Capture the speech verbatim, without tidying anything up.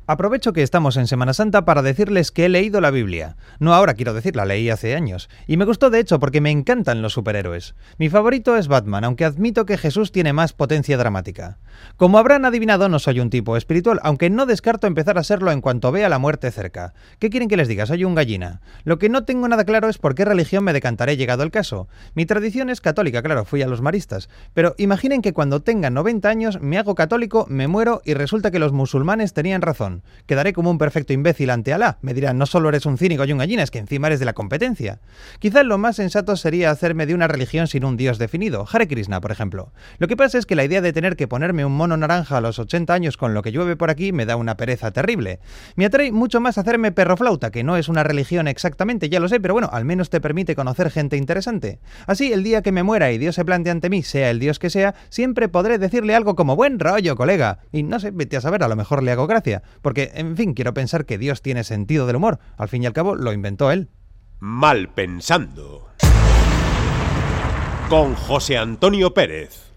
Aprovecho que estamos en Semana Santa para decirles que he leído la Biblia. No ahora, quiero decir, la leí hace años. Y me gustó de hecho porque me encantan los superhéroes. Mi favorito es Batman, aunque admito que Jesús tiene más potencia dramática. Como habrán adivinado, no soy un tipo espiritual, aunque no descarto empezar a serlo en cuanto vea la muerte cerca. ¿Qué quieren que les diga? Soy un gallina. Lo que no tengo nada claro es por qué religión me decantaré llegado el caso. Mi tradición es católica, claro, fui a los maristas. Pero imaginen que cuando tenga noventa años me hago católico, me muero y resulta que los musulmanes tenían razón. Quedaré como un perfecto imbécil ante Alá. Me dirán, no solo eres un cínico y un gallina, es que encima eres de la competencia. Quizás lo más sensato sería hacerme de una religión sin un dios definido, Hare Krishna, por ejemplo. Lo que pasa es que la idea de tener que ponerme un mono naranja a los ochenta años con lo que llueve por aquí me da una pereza terrible. Me atrae mucho más hacerme perroflauta, que no es una religión exactamente, ya lo sé, pero bueno, al menos te permite conocer gente interesante. Así, el día que me muera y Dios se plante ante mí, sea el Dios que sea, siempre podré decirle algo como buen rollo, colega. Y no sé, vete a saber, a lo mejor le hago gracia. Porque, en fin, quiero pensar que Dios tiene sentido del humor. Al fin y al cabo, lo inventó él. Mal pensando. Con José Antonio Pérez.